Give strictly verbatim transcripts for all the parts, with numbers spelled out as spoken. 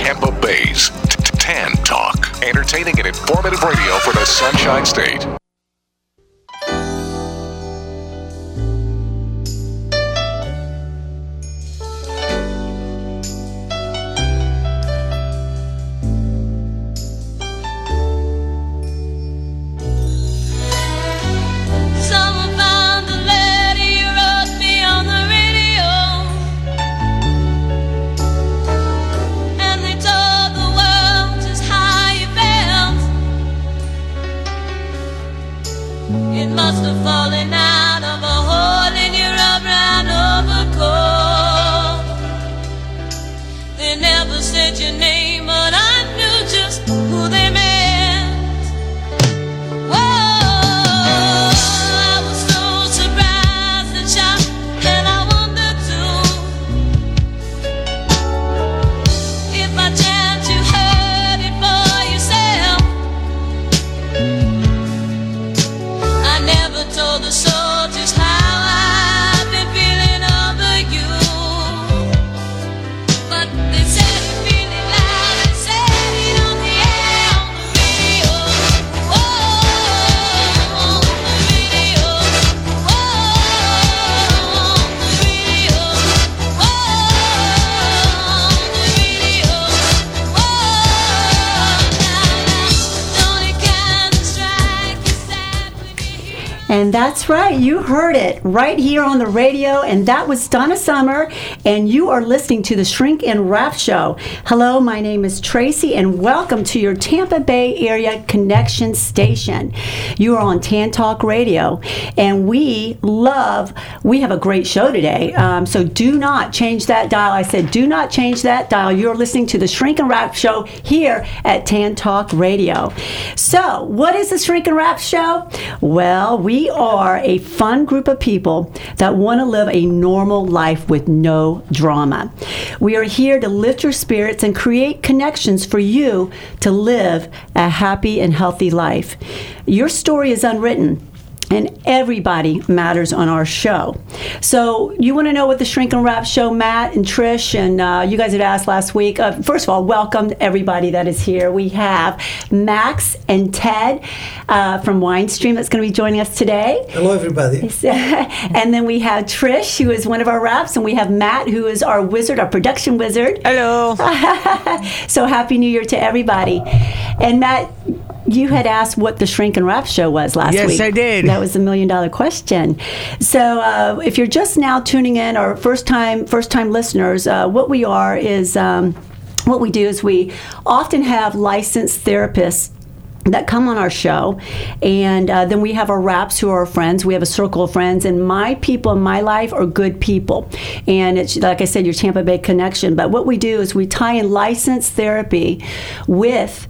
Tampa Bay's Tan Talk. Entertaining and informative radio for the Sunshine State. Must have fallen out of a hole in your brown overcoat. They never said your name, but I knew just who they meant. Whoa, I was so surprised and shocked, and I wondered too if by chance you heard it for yourself. Never told the soul just how I've been feeling over you, but they said it really loud and said it on the air, on the radio, whoa, on the radio, whoa, on the radio, whoa, on the radio, whoa, now, now, don't it kind of strike you sad when you hear. And that's right, you heard it right here on the radio, and that was Donna Summer, and you are listening to the Shrink and Wrap Show. Hello, my name is Tracy, and welcome to your Tampa Bay Area Connection Station. You are on Tan Talk Radio, and we love, we have a great show today, um, so do not change that dial. I said do not change that dial. You're listening to the Shrink and Wrap Show here at Tan Talk Radio. So, what is the Shrink and Wrap Show? Well, we are a fun group of people that want to live a normal life with no drama. We are here to lift your spirits and create connections for you to live a happy and healthy life. Your story is unwritten, and everybody matters on our show. So you want to know what the Shrink and Wrap Show, Matt and Trish, and uh, you guys had asked last week. Uh, first of all, welcome everybody that is here. We have Max and Ted uh, from Winestream that's going to be joining us today. Hello, everybody. And then we have Trish, who is one of our wraps, and we have Matt, who is our wizard, our production wizard. Hello. So happy New Year to everybody. And Matt, you had asked what the Shrink and Wrap Show was last yes, week. Yes, I did. That was the million dollar question. So uh, if you're just now tuning in, or first time first time listeners, uh, what we are is um, what we do is we often have licensed therapists that come on our show, and uh, then we have our wraps who are our friends. We have a circle of friends, and my people in my life are good people, and it's like I said, your Tampa Bay connection. But what we do is we tie in licensed therapy with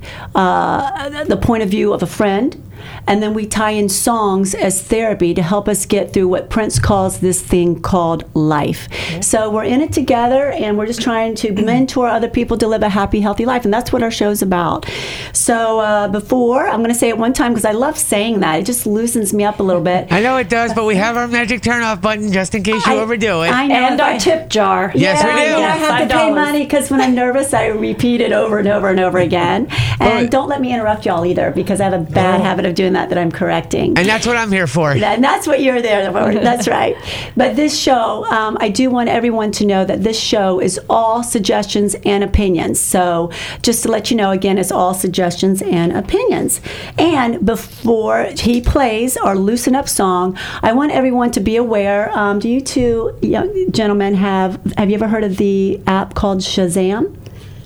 uh, the point of view of a friend, and then we tie in songs as therapy to help us get through what Prince calls this thing called life. Mm-hmm. So we're in it together, and we're just trying to mentor other people to live a happy, healthy life, and that's what our show's about. So uh, before, I'm going to say it one time because I love saying that. It just loosens me up a little bit. I know it does, but we have our magic turn-off button just in case you I, overdo it. I know. And our tip jar. Yes, yeah, we do. I, know, I have five to pay dollars. money because when I'm nervous, I repeat it over and over and over again. And But, don't let me interrupt y'all either, because I have a bad No. habit of doing that that I'm correcting. and that's what I'm here for. And that's what you're there for. That's right. But this show, um, I do want everyone to know that this show is all suggestions and opinions. So just to let you know, again, it's all suggestions and opinions. And before he plays our Loosen Up song, I want everyone to be aware. Um, do you two young gentlemen have, have you ever heard of the app called Shazam?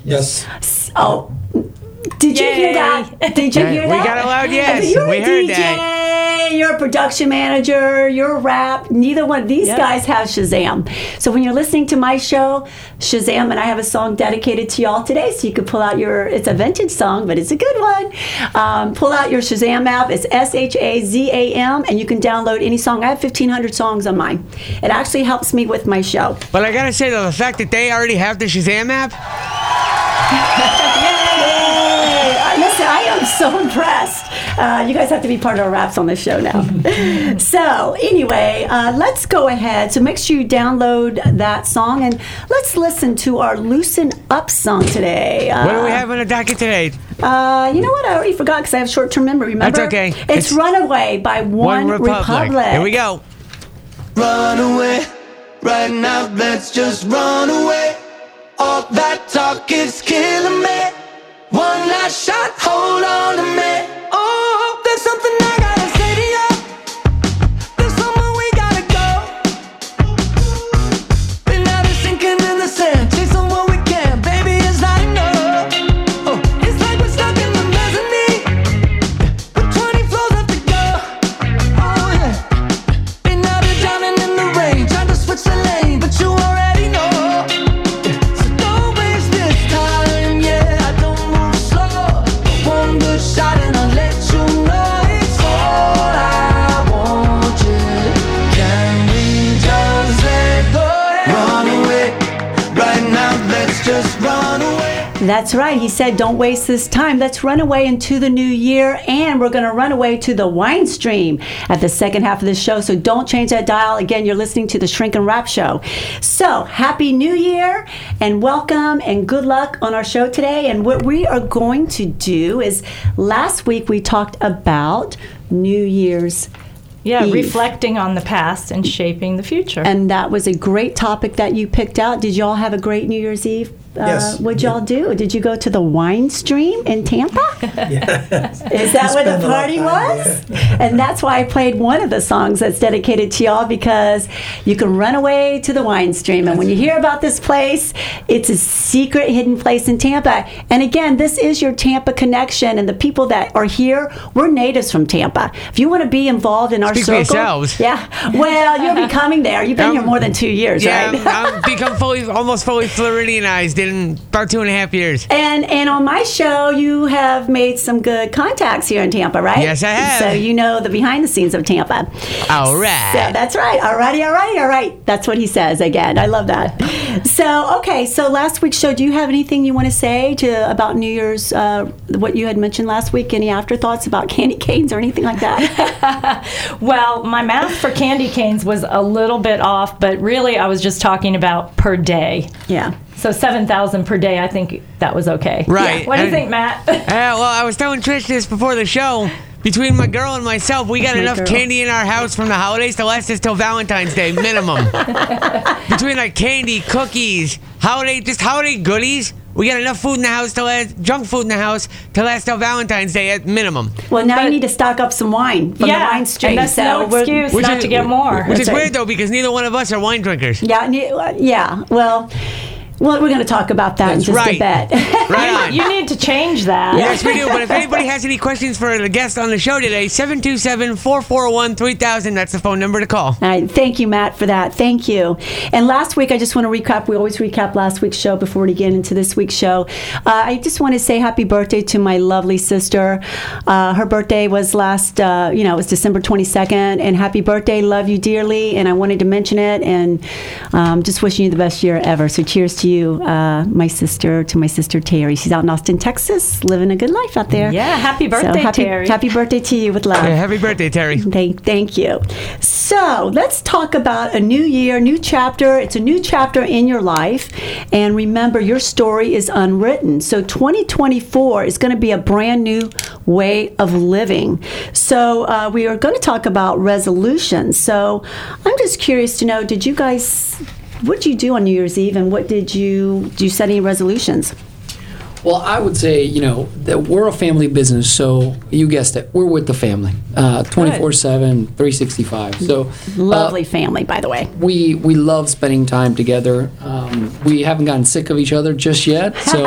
Yes. Oh, did you Yay. hear that? Did you Yeah, hear we that? got a loud yes. You're We a heard D J. that. You're a production manager. You're a rap. Neither one of these Yep. guys have Shazam. So when you're listening to my show, Shazam, and I have a song dedicated to y'all today, so you could pull out your, it's a vintage song, but it's a good one. Um, pull out your Shazam app. It's S H A Z A M, and you can download any song. I have fifteen hundred songs on mine. It actually helps me with my show. But I gotta say though, the fact that they already have the Shazam app, Yay! Uh, listen, so I am so impressed. Uh, you guys have to be part of our raps on this show now. So anyway, uh, let's go ahead. So make sure you download that song and let's listen to our Loosen Up song today. Uh, What do we have on the docket today? Uh, you know what? I already forgot because I have short-term memory. Remember? That's okay. It's, It's Runaway by One, One Republic. Republic. Here we go. Run away, right now, let's just run away. All that talk is killing me. One last shot, hold on to me. Oh, there's something I gotta say to you. There's somewhere we gotta go. Been out of sinking in the sand, chasing what we can, baby, it's not enough. Oh, it's like we're stuck in the mezzanine, with twenty floors left to go. Oh yeah. Been out of drowning in the rain, trying to switch the lane, but you already know. So don't waste this time, yeah. I don't move slow. One good shot and I'll let you know it's all I want you. Can we just let go? Run away, right now, let's just run away. That's right. He said, don't waste this time. Let's run away into the new year, and we're going to run away to the wine stream at the second half of the show. So don't change that dial. Again, you're listening to the Shrink and Rap Show. So happy New Year, and welcome, and good luck on our show today. And what we are going to do is, last week we talked about New Year's Yeah, Eve. reflecting on the past and shaping the future. And that was a great topic that you picked out. Did y'all have a great New Year's Eve? Uh, Yes. What'd y'all do? Did you go to the wine stream in Tampa? Yes. Is that where the Spend a lot of party time was? there. And that's why I played one of the songs that's dedicated to y'all, because you can run away to the wine stream. And when you hear about this place, it's a secret hidden place in Tampa. And again, this is your Tampa connection. And the people that are here, we're natives from Tampa. If you want to be involved in our Speak for circle, yourselves. yeah. Well, you'll be coming there. You've been Um, here more than two years, Yeah, right? I'm, I'm become fully, almost fully Floridianized in about two and a half years. And and on my show, you have made some good contacts here in Tampa, right? Yes, I have. So you know the behind the scenes of Tampa. All right. So that's right. All righty, all righty, all right. That's what he says again. I love that. So, okay. So last week's show, do you have anything you want to say to about New Year's, uh, what you had mentioned last week? Any afterthoughts about candy canes or anything like that? Well, my math for candy canes was a little bit off, but really I was just talking about per day. Yeah. So seven thousand per day, I think that was okay. Right. What do you And- think, Matt? Uh, well, I was telling Trish this before the show. Between my girl and myself, we got My enough girl. candy in our house from the holidays to last us till Valentine's Day, minimum. Between like candy, cookies, holiday, just holiday goodies, we got enough food in the house to last, junk food in the house to last till Valentine's Day at minimum. Well, now you But- need to stock up some wine from yeah, the wine stream. and that's so no we're- excuse Which not is- to get more. Which is That's right. weird though, because neither one of us are wine drinkers. Yeah, ne- uh, yeah. Well, well, we're going to talk about that That's in just right. a bit. Right on. You need to change that. Yes, we do. But if anybody has any questions for the guest on the show today, seven two seven, four four one, three thousand. That's the phone number to call. All right, thank you, Matt, for that. Thank you. And last week, I just want to recap. We always recap last week's show before we get into this week's show. Uh, I just want to say happy birthday to my lovely sister. Uh, her birthday was last, uh, you know, it was December twenty-second. And happy birthday. Love you dearly. And I wanted to mention it. And um, just wishing you the best year ever. So cheers to you, uh, my sister, to my sister Terry. She's out in Austin, Texas, living a good life out there. Yeah, happy So birthday, happy, Terry. Happy birthday to you with love. Yeah, happy birthday, Terry. Thank, thank you. So let's talk about a new year, new chapter. It's a new chapter in your life. And remember, your story is unwritten. So twenty twenty-four is going to be a brand new way of living. So uh, we are going to talk about resolutions. So I'm just curious to know, did you guys, what did you do on New Year's Eve, and what did you, do you set any resolutions? Well, I would say, you know, that we're a family business, so you guessed it, we're with the family, uh, twenty-four seven, three sixty-five. So Lovely uh, family, by the way. we we love spending time together. Um, we haven't gotten sick of each other just yet, so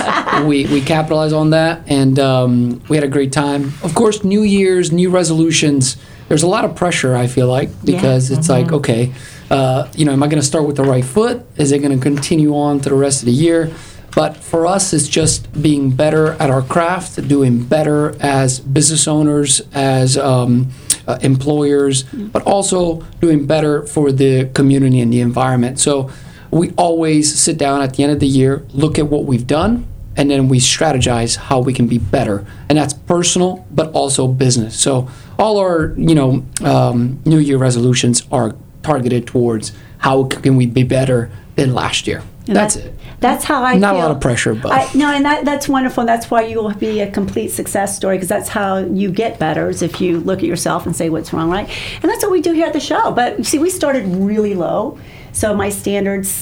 we we capitalize on that, and um, we had a great time. Of course, New Year's, new resolutions. There's a lot of pressure, I feel like, because it's like, okay, uh, you know, am I going to start with the right foot? Is it going to continue on to the rest of the year? But for us, it's just being better at our craft, doing better as business owners, as um, uh, employers, but also doing better for the community and the environment. So we always sit down at the end of the year, look at what we've done, and then we strategize how we can be better. And that's personal, but also business. So all our, you know, um, New Year resolutions are targeted towards how can we be better than last year. And That's that- it. That's how I Not feel. a lot of pressure, but I, no, and that, that's wonderful. And that's why you will be a complete success story, because that's how you get better, is if you look at yourself and say what's wrong, right? And that's what we do here at the show. But see, we started really low. So my standards,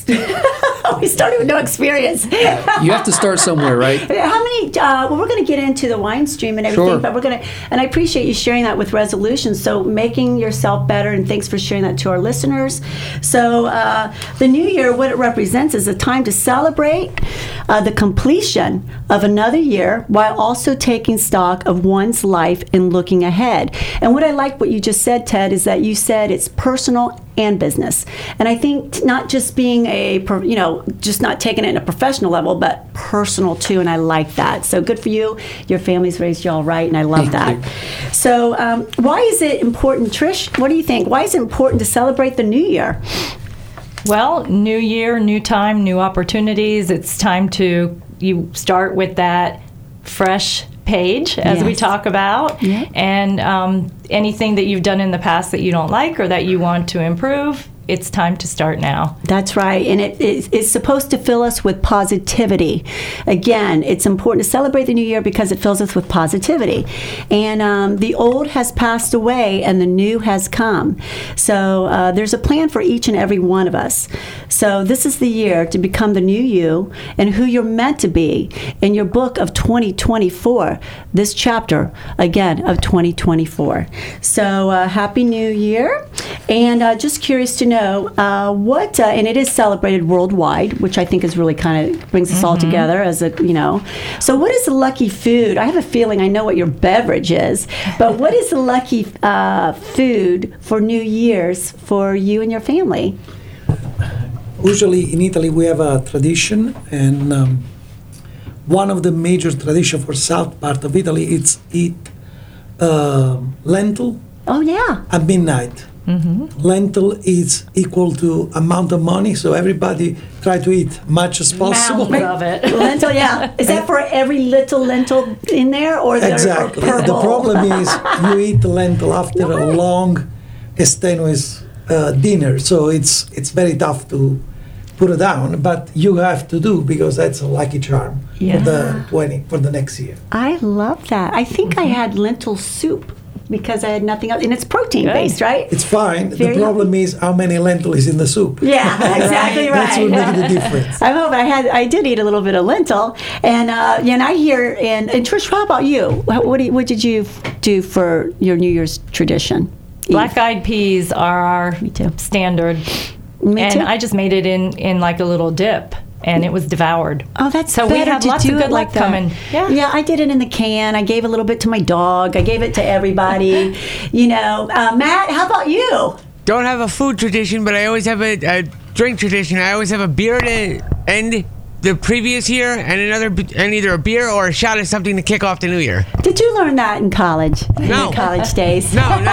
we started with no experience. you have to start somewhere, right? How many, uh, well, we're going to get into the wine stream and everything, Sure. but we're going to, and I appreciate you sharing that with resolutions. So making yourself better, and thanks for sharing that to our listeners. So uh, the new year, what it represents is a time to celebrate uh, the completion of another year while also taking stock of one's life and looking ahead. And what I like what you just said, Ted, is that you said it's personal and business. And I think not just being a, pro- you know, just not taking it in a professional level, but personal too. And I like that. So good for you. Your family's raised you all right, and I love Thank that. So um, why is it important, Trish? What do you think? Why is it important to celebrate the new year? Well, new year, new time, new opportunities. It's time to you start with that fresh page, as we Yes. talk about, Yeah. and um, anything that you've done in the past that you don't like or that you want to improve, it's time to start now. That's right. And it, it, it's supposed to fill us with positivity. Again, it's important to celebrate the new year because it fills us with positivity. And um, the old has passed away and the new has come. So uh, there's a plan for each and every one of us. So this is the year to become the new you and who you're meant to be in your book of twenty twenty-four, this chapter, again, of twenty twenty-four. So uh, Happy New Year. And uh, just curious to know uh, what, uh, and it is celebrated worldwide, which I think is really kind of brings us all together as a, you know. So what is the lucky food? I have a feeling I know what your beverage is, but what is the lucky uh, food for New Year's for you and your family? Usually in Italy we have a tradition, and um, one of the major tradition for south part of Italy is eat uh, lentil Oh, yeah. at midnight. Lentil is equal to amount of money, so everybody try to eat much as possible. Mounds of it. Lentil, yeah. Is that for every little lentil in there, or is it Exactly. purple? The problem is you eat lentil after a long, strenuous uh, dinner, so it's it's very tough to put it down. But you have to do, because that's a lucky charm Yeah. for the twenty for the next year. I love that. I think I had lentil soup because I had nothing else, and it's protein Good. based, right? It's fine. Very the problem is how many lentil is in the soup. Yeah, exactly right. That's what makes the difference. I'm hoping I had. I did eat a little bit of lentil, and uh, yeah, and I hear. And, and Trish, how about you? What, what, do you, what did you do for your New Year's tradition? Black eyed peas are our Me too. standard. Me and too. I just made it in, in like a little dip, and it was devoured. Oh, that's So we better have to lots do of it good like luck that. coming. Yeah. yeah, I did it in the can. I gave a little bit to my dog. I gave it to everybody. You know, uh, Matt, how about you? Don't have a food tradition, but I always have a, a drink tradition. I always have a beer to end the previous year, and another, b- and either a beer or a shot of something to kick off the new year. Did you learn that in college? In No. your college days. No, no, no,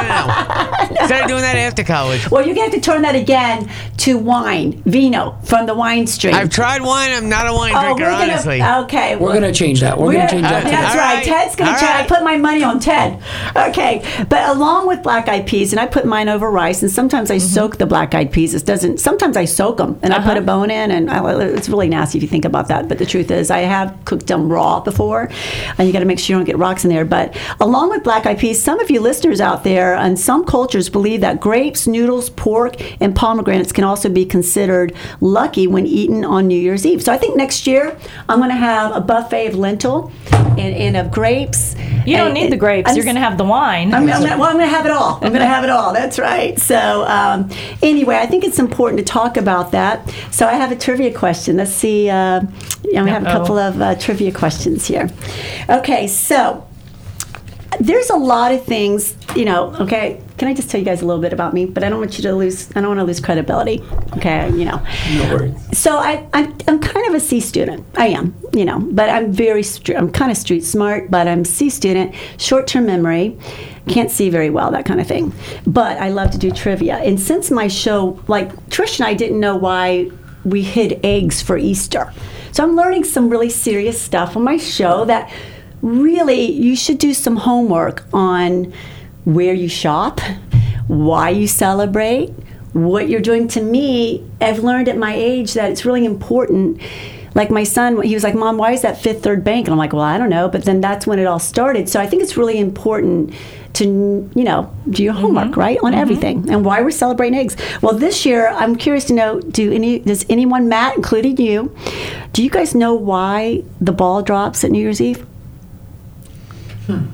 no. Started doing that after college. Well, you're going to have to turn that again to wine, vino, from the wine stream. I've tried wine. I'm not a wine oh, drinker, we're gonna, honestly. Okay. We're going to change that. We're going to change that. Uh, That's All right. right. Ted's going All to try. I right. put my money on Ted. Okay. But along with black eyed peas, and I put mine over rice, and sometimes I soak the black eyed peas. It doesn't. Sometimes I soak them, and I put a bone in, and I, it's really nasty if you think about that. But the truth is, I have cooked them raw before, and you got to make sure you don't get rocks in there. But along with black eyed peas, some of you listeners out there, and some cultures believe that grapes, noodles, pork, and pomegranates can also be considered lucky when eaten on New Year's Eve. So I think next year I'm going to have a buffet of lentil and, and of grapes. You don't And- need the grapes. I'm You're going to have the wine. I'm, I'm gonna, well, I'm going to have it all. I'm going to have it all. That's right. So, um, anyway, I think it's important to talk about that. So, I have a trivia question. Let's see. Uh, I have a Uh-oh. couple of uh, trivia questions here. Okay, so there's a lot of things, you know. Okay, can I just tell you guys a little bit about me? But I don't want you to lose. I don't want to lose credibility. Okay, you know. No worries. So I, I'm, I'm kind of a C student. I am, you know, but I'm very, str- I'm kind of street smart, but I'm C student, short-term memory, can't see very well, that kind of thing. But I love to do trivia. And since my show, like Trish and I didn't know why we hid eggs for Easter. So I'm learning some really serious stuff on my show that really you should do some homework on where you shop, why you celebrate, what you're doing. To me, I've learned at my age that it's really important. Like my son, he was like, Mom, why is that Fifth Third Bank? And I'm like, well, I don't know. But then that's when it all started. So I think it's really important to, you know, do your homework, mm-hmm. right, on mm-hmm. everything. And why we're celebrating eggs. Well, this year, I'm curious to know, do any, does anyone, Matt, including you, do you guys know why the ball drops at New Year's Eve? Hmm.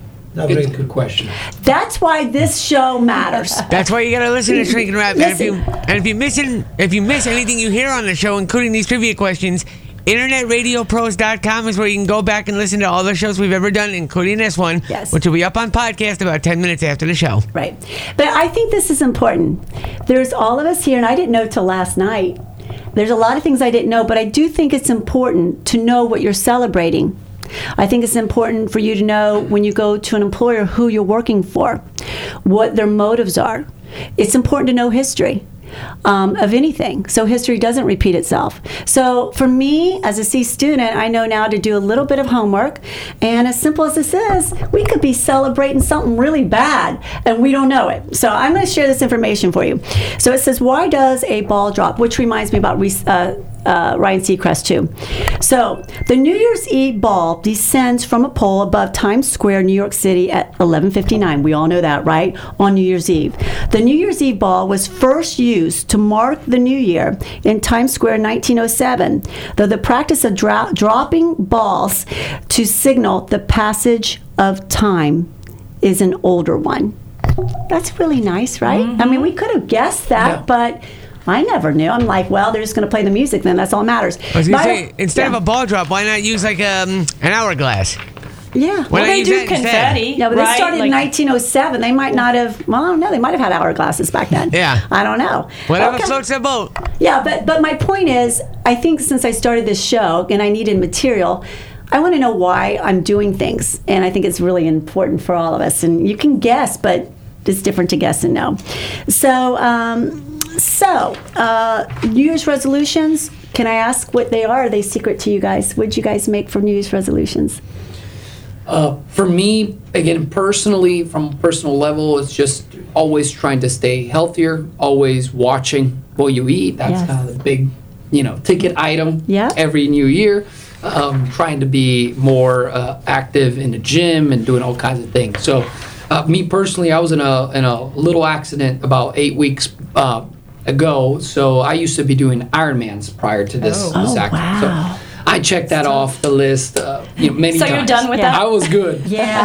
Good, good question. That's why this show matters. That's why you gotta listen to Shrink and Wrap. And if you Listen. and if you missing if you miss anything you hear on the show, including these trivia questions, internet radio pros dot com is where you can go back and listen to all the shows we've ever done, including this one, Yes. which will be up on podcast about ten minutes after the show. Right. But I think this is important. There's all of us here, and I didn't know till last night. There's a lot of things I didn't know, but I do think it's important to know what you're celebrating. I think it's important for you to know when you go to an employer who you're working for, what their motives are. It's important to know history um, of anything, so history doesn't repeat itself. So for me, as a C student, I know now to do a little bit of homework, and as simple as this is, we could be celebrating something really bad, and we don't know it. So I'm going to share this information for you. So it says, why does a ball drop? Which reminds me about uh, Uh, Ryan Seacrest too. So the New Year's Eve ball descends from a pole above Times Square, New York City at eleven fifty-nine. We all know that, right? On New Year's Eve. The New Year's Eve ball was first used to mark the new year in Times Square in nineteen oh seven, though the practice of dro- dropping balls to signal the passage of time is an older one. That's really nice, right? Mm-hmm. I mean, we could have guessed that, yeah. but I never knew. I'm like, well, they're just going to play the music then. That's all that matters. I was going to say, instead yeah. of a ball drop, why not use like um, an hourglass? Yeah. Why well, not they use do that instead? confetti. Yeah, but right? they started like, in nineteen oh seven. They might not have, well, I don't know. They might have had hourglasses back then. Yeah. I don't know. Whatever Okay. floats their boat. Yeah, but, but my point is, I think since I started this show and I needed material, I want to know why I'm doing things. And I think it's really important for all of us. And you can guess, but it's different to guess and know. So, um... So, uh, New Year's resolutions, can I ask what they are? Are they secret to you guys? What did you guys make for New Year's resolutions? Uh, for me, again, personally, from a personal level, it's just always trying to stay healthier, always watching what you eat. That's Yes. kind of the big, you know, ticket item Yeah. every new year. Um, trying to be more uh, active in the gym and doing all kinds of things. So, uh, me personally, I was in a in a little accident about eight weeks uh, ago. So I used to be doing Ironmans prior to this, Oh. this Oh, accident. wow. So I checked that off the list uh, you know, many So times. you're done with Yeah. that? I was good.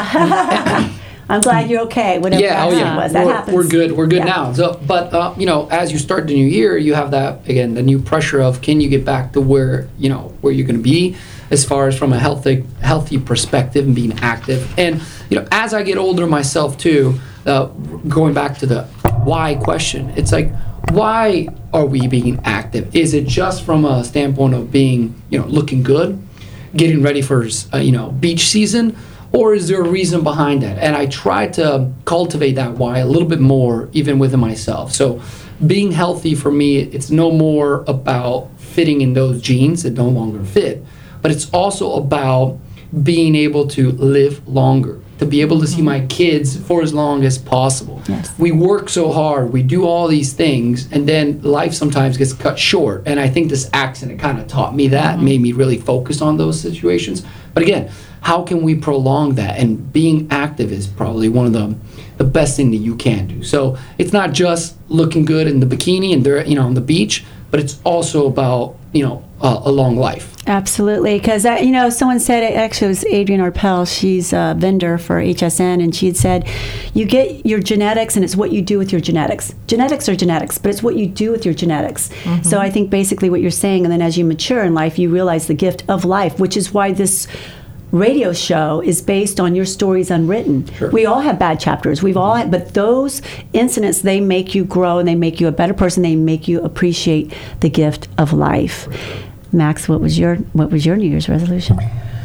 Yeah. I'm glad you're okay. Whatever Yeah, oh accident yeah, was, that we're, happens. we're good. We're good Yeah. now. So, but uh, you know, as you start the new year, you have that again, the new pressure of can you get back to where you know where you're going to be, as far as from a healthy healthy perspective and being active. And you know, as I get older myself too, uh, going back to the why question, it's like, why are we being active? Is it just from a standpoint of being you know looking good, getting ready for uh, you know beach season? Or is there a reason behind that? And I try to cultivate that why a little bit more, even within myself. So being healthy for me, it's no more about fitting in those jeans that no longer fit, but it's also about being able to live longer, to be able to see my kids for as long as possible. Yes. We work so hard, we do all these things, and then life sometimes gets cut short. And I think this accident kind of taught me that, made me really focus on those situations. But again, how can we prolong that? And being active is probably one of the the best thing that you can do. So it's not just looking good in the bikini and they're you know on the beach, but it's also about you know uh, a long life. Absolutely, because you know, someone said it, actually it was Adrienne Arpel. She's a vendor for H S N, and she had said, "You get your genetics, and it's what you do with your genetics. Genetics are genetics, but it's what you do with your genetics." Mm-hmm. So I think basically what you're saying, and then as you mature in life, you realize the gift of life, which is why this radio show is based on your stories unwritten. Sure. We all have bad chapters. We've all had, but those incidents, they make you grow and they make you a better person. They make you appreciate the gift of life. Max, what was your what was your New Year's resolution?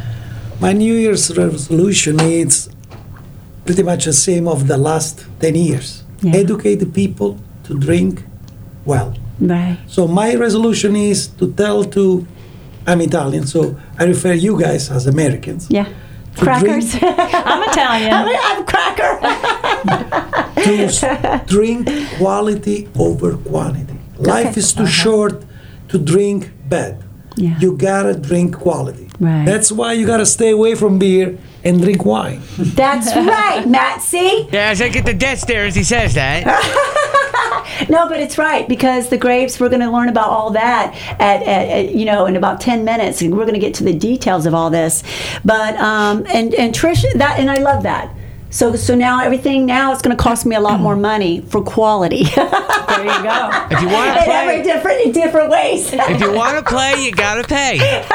My New Year's resolution is pretty much the same of the last ten years. Yeah. Educate the people to drink well. Right. So my resolution is to tell to I'm Italian, so I refer you guys as Americans. Yeah. To Crackers. drink- I'm Italian. I'm, I'm cracker. to s- drink quality over quantity. Life is too short to drink bad. Yeah. You gotta drink quality. Right. That's why you gotta stay away from beer and drink wine. That's right, Matt. See? Yeah, as I get the death stare as he says that. No, but it's right, because the grapes, we're going to learn about all that at, at, at you know in about ten minutes, and we're going to get to the details of all this. But um, and and Trish, that and I love that. So so now everything now it's going to cost me a lot more money for quality. There you go. If you want to in every play, different in different ways. if you want to play, you gotta pay.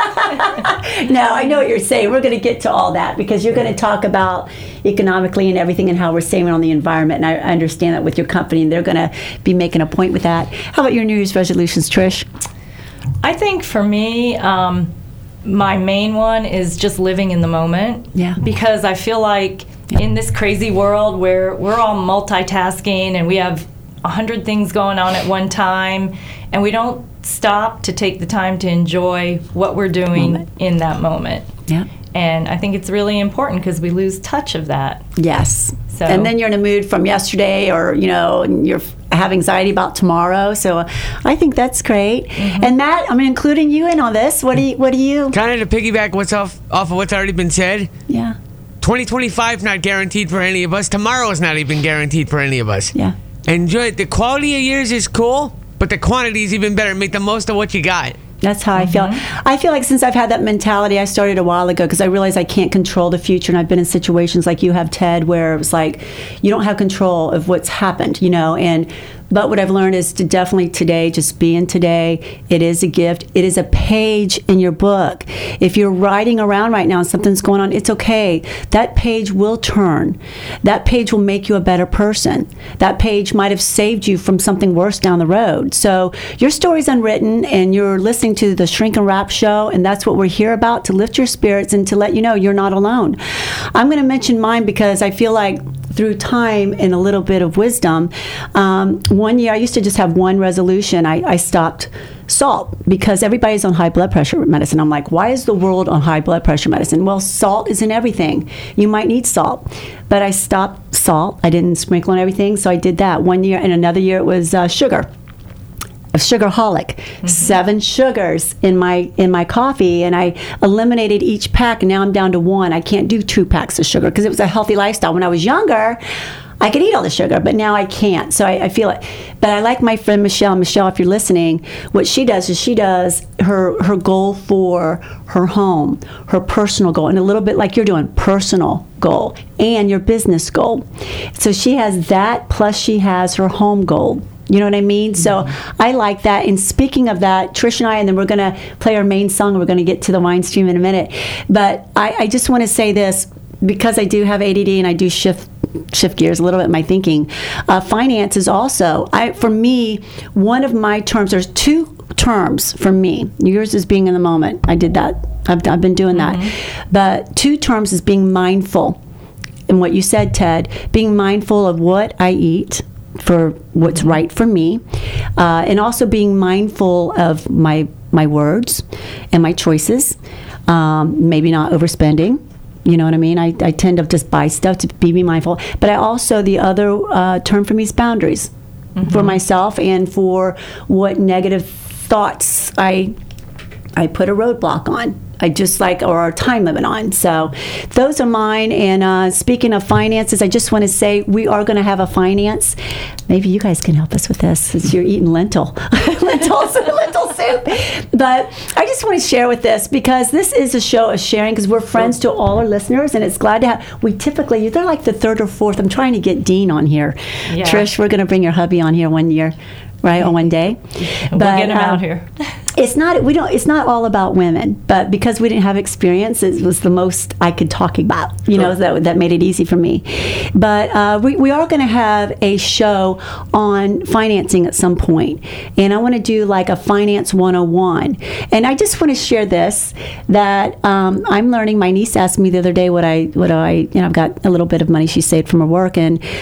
No, I know what you're saying. We're going to get to all that, because you're going to talk about economically and everything and how we're saving on the environment. And I understand that with your company, and they're going to be making a point with that. How about your New Year's resolutions, Trish? I think for me, um, my main one is just living in the moment. Yeah. Because I feel like in this crazy world where we're all multitasking and we have a hundred things going on at one time, and we don't stop to take the time to enjoy what we're doing Moment. in that moment. Yeah. And I think it's really important because we lose touch of that. Yes. So- And then you're in a mood from yesterday, or, you know, and you're have anxiety about tomorrow. So I think that's great. And Matt, I'm including you in on this. What do you, what do you? Kind of to piggyback what's off off of what's already been said. Yeah. twenty twenty-five not guaranteed for any of us. Tomorrow is not even guaranteed for any of us. Yeah. Enjoy it. The quality of years is cool, but the quantity is even better. Make the most of what you got. That's how I feel. I feel like since I've had that mentality, I started a while ago, because I realized I can't control the future. And I've been in situations like you have, Ted, where it was like, you don't have control of what's happened, you know. And but what I've learned is to definitely today, just be in today. It is a gift. It is a page in your book. If you're riding around right now and something's going on, it's okay. That page will turn. That page will make you a better person. That page might have saved you from something worse down the road. So your story's unwritten, and you're listening to the Shrink and Wrap Show, and that's what we're here about, to lift your spirits and to let you know you're not alone. I'm going to mention mine because I feel like through time and a little bit of wisdom, um, one year I used to just have one resolution. I, I stopped salt, because everybody's on high blood pressure medicine. I'm like, why is the world on high blood pressure medicine? Well, salt is in everything. You might need salt. But I stopped salt. I didn't sprinkle on everything, so I did that one year. And another year it was uh, sugar. A sugarholic, mm-hmm. seven sugars in my in my coffee, and I eliminated each pack, and now I'm down to one. I can't do two packs of sugar because it was a healthy lifestyle. When I was younger, I could eat all the sugar, but now I can't. So I, I feel it. But I like my friend Michelle. Michelle, if you're listening, what she does is she does her her goal for her home, her personal goal, and a little bit like you're doing, personal goal and your business goal. So she has that, plus she has her home goal. You know what I mean? So I like that. And speaking of that, Trish and I, and then we're going to play our main song. We're going to get to the wine stream in a minute. But I, I just want to say this, because I do have A D D and I do shift shift gears a little bit in my thinking. Uh, finance is also, I for me, one of my terms, there's two terms for me. Yours is being in the moment. I did that. I've, I've been doing that. Mm-hmm. But two terms is being mindful. And what you said, Ted, being mindful of what I eat, for what's right for me, uh, and also being mindful of my my words and my choices, um, maybe not overspending. You know what I mean? I, I tend to just buy stuff to be, be mindful. But I also, the other uh, term for me is boundaries, mm-hmm. for myself and for what negative thoughts I I put a roadblock on. I just like, or a time limit on. So those are mine. And uh, speaking of finances, I just want to say we are going to have a finance. Maybe you guys can help us with this, since you're eating lentil, lentils, lentil soup. But I just want to share with this, because this is a show of sharing, because we're friends to all our listeners, and it's glad to have. We typically, they're like the third or fourth. I'm trying to get Dean on here. Yeah. Trish, we're going to bring your hubby on here one year. Right, on one day. We'll But, get him uh, out here. It's not we don't. It's not all about women, but because we didn't have experience, it was the most I could talk about. You know, that that made it easy for me. But uh, we we are going to have a show on financing at some point, and I want to do like a finance one oh one. And I just want to share this, that um, I'm learning. My niece asked me the other day what I what I you know I've got a little bit of money she saved from her work, and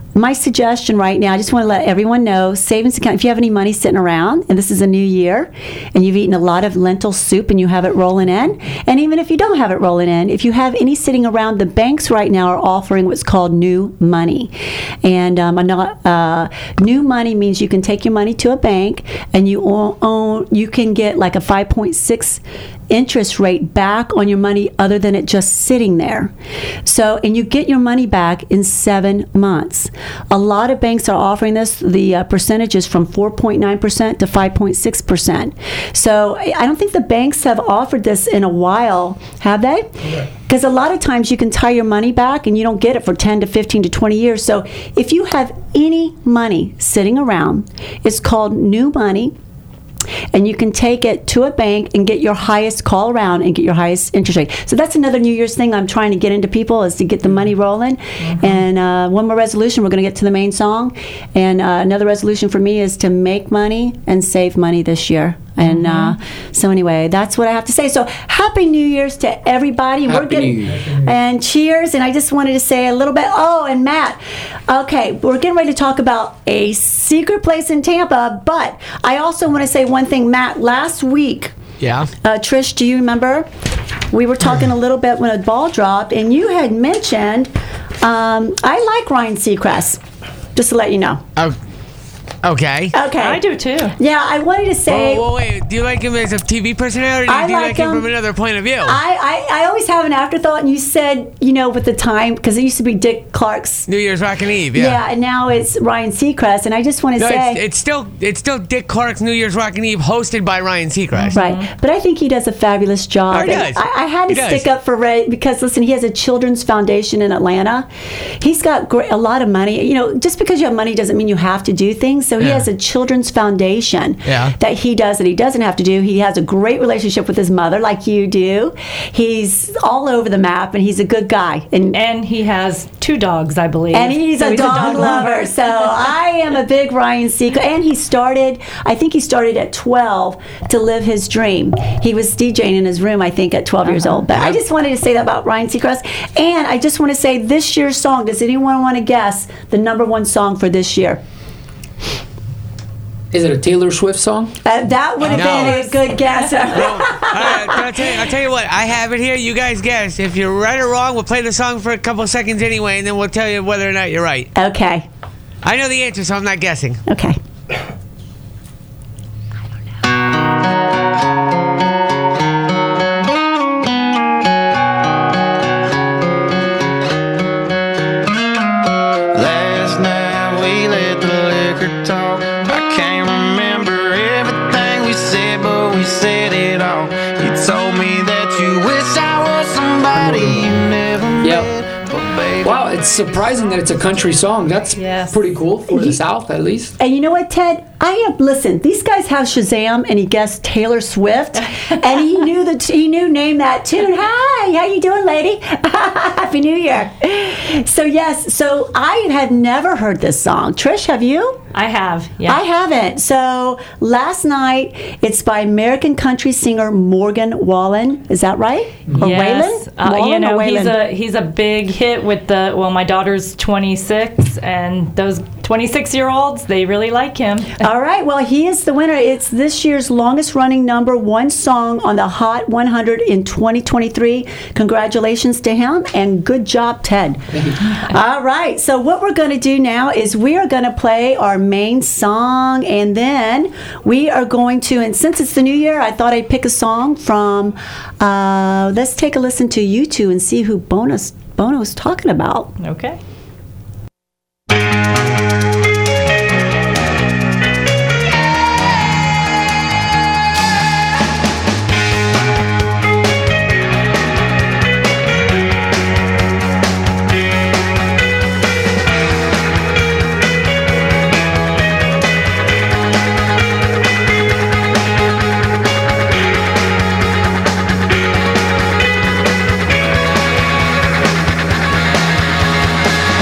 my suggestion right now, I just want to let everyone know, savings account, if you have any money sitting around, and this is a new year, and you've eaten a lot of lentil soup and you have it rolling in, and even if you don't have it rolling in, if you have any sitting around, the banks right now are offering what's called new money. And um, uh, new money means you can take your money to a bank and you own, own you can get like a five point six interest rate back on your money other than it just sitting there. So, and you get your money back in seven months. A lot of banks are offering this. The uh, percentage is from four point nine percent to five point six percent. So I don't think the banks have offered this in a while, have they? Because a lot of times you can tie your money back and you don't get it for ten to fifteen to twenty years. So if you have any money sitting around, it's called new money. And you can take it to a bank and get your highest call around and get your highest interest rate. So that's another New Year's thing I'm trying to get into people is to get the money rolling. Mm-hmm. And uh, one more resolution, we're going to get to the main song. And uh, another resolution for me is to make money and save money this year. And mm-hmm. uh, so anyway, that's what I have to say. So happy New Year's to everybody. Happy we're getting New Year. And cheers. And I just wanted to say a little bit. Oh, and Matt. Okay, we're getting ready to talk about a secret place in Tampa. But I also want to say one thing, Matt. Last week, Yeah. uh, Trish, do you remember? We were talking a little bit when a ball dropped, and you had mentioned um, I like Ryan Seacrest. Just to let you know. Oh, okay. Okay. I do too. Yeah, I wanted to say. Whoa, whoa, wait. Do you like him as a T V personality, or do you, I do you like like him him. from another point of view? I, I, I always have an afterthought, and you said, you know, with the time, because it used to be Dick Clark's. New Year's Rockin' Eve, Yeah. yeah. and now it's Ryan Seacrest, and I just want to No, say. it's, it's still it's still Dick Clark's New Year's Rockin' Eve, hosted by Ryan Seacrest. Right, but I think he does a fabulous job. Oh, he And does. I, I had to He stick does. up for Ray because, listen, he has a children's foundation in Atlanta. He's got great, a lot of money. You know, just because you have money doesn't mean you have to do things. So he Yeah. has a children's foundation Yeah. that he does that he doesn't have to do. He has a great relationship with his mother, like you do. He's all over the map, and he's a good guy. And And he has two dogs, I believe. And he's, So a, dog lover. So I am a big Ryan Seacrest. And he started, I think he started at twelve to live his dream. He was DJing in his room, I think, at twelve years old. But I just wanted to say that about Ryan Seacrest. And I just want to say this year's song, does anyone want to guess the number one song for this year? Is it a Taylor Swift song? Uh, that would have No. been a good guess. All right, I'll, tell you, I'll tell you what. I have it here. You guys guess. If you're right or wrong, we'll play the song for a couple of seconds anyway, and then we'll tell you whether or not you're right. Okay. I know the answer, so I'm not guessing. Okay. Last night we let the liquor talk. I can't remember everything we said, but we said it all. You told me that you wish I was somebody you never Yep. met. But baby, Wow, it's surprising that it's a country song. That's Yes. pretty cool for the South, at least. And you know what, Ted? I have listen. These guys have Shazam, and he guessed Taylor Swift, and he knew that he knew name that tune. Hi, how you doing, lady? Happy New Year. So yes, so I had never heard this song. Trish, have you? I have, yeah. I haven't. So last night, it's by American country singer Morgan Wallen. Is that right? Or Yes, Waylon? uh, you Wallen or know he's Waylon? a he's a big hit with the well, my daughter's twenty-six, and those twenty-six year olds they really like him. All right, well, he is the winner. It's this year's longest running number one song on the Hot one hundred in twenty twenty-three. Congratulations to him, and good job, Ted. All right, so what we're going to do now is we are going to play our main song, and then we are going to, and since it's the new year, I thought I'd pick a song from, uh, let's take a listen to U two and see who Bono's, Bono's talking about. Okay. I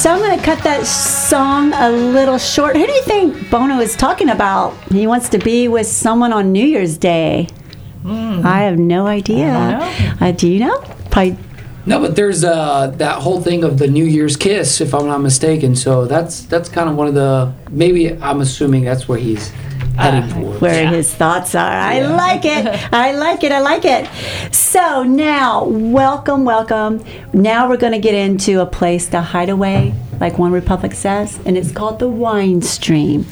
So I'm going to cut that song a little short. Who do you think Bono is talking about? He wants to be with someone on New Year's Day. Mm. I have no idea. I don't know. Uh, do you know? Probably. No, but there's uh, that whole thing of the New Year's kiss, if I'm not mistaken. So that's that's kind of one of the, maybe I'm assuming that's where he's heading towards. Where his thoughts are. I Yeah. like it. I like it. I like it. So now, welcome, welcome. Now we're going to get into a place, the hideaway, like One Republic says, and it's called the Wine Stream.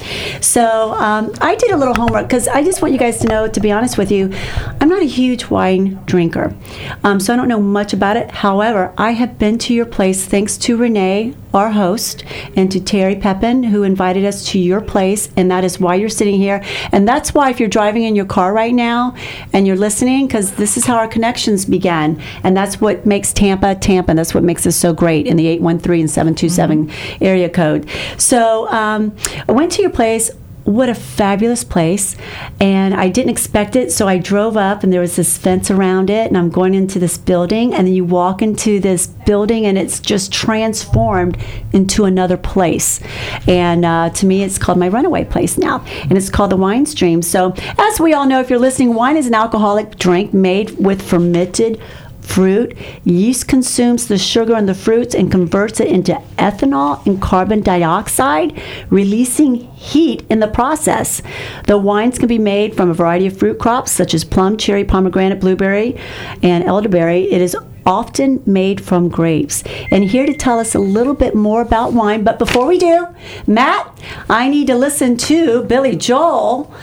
So um, I did a little homework because I just want you guys to know, to be honest with you, I'm not a huge wine drinker. Um, so I don't know much about it. However, I have been to your place thanks to Renee, our host, and to Terry Pepin, who invited us to your place, and that is why you're sitting here. And that's why if you're driving in your car right now and you're listening, because this is how our connections began, and that's what makes Tampa, Tampa. That's what makes us so great in the eight one three and seven two seven mm-hmm. area code. So um, I went to your place. What a fabulous place. And I didn't expect it, so I drove up and there was this fence around it, and I'm going into this building, and then you walk into this building and it's just transformed into another place. And uh, to me, it's called my runaway place now, and it's called the Wine Stream. So as we all know, if you're listening, wine is an alcoholic drink made with fermented fruit. Yeast consumes the sugar in the fruits and converts it into ethanol and carbon dioxide, releasing heat in the process. The wines can be made from a variety of fruit crops such as plum, cherry, pomegranate, blueberry, and elderberry. It is often made from grapes. And here to tell us a little bit more about wine, but before we do, Matt, I need to listen to Billy Joel.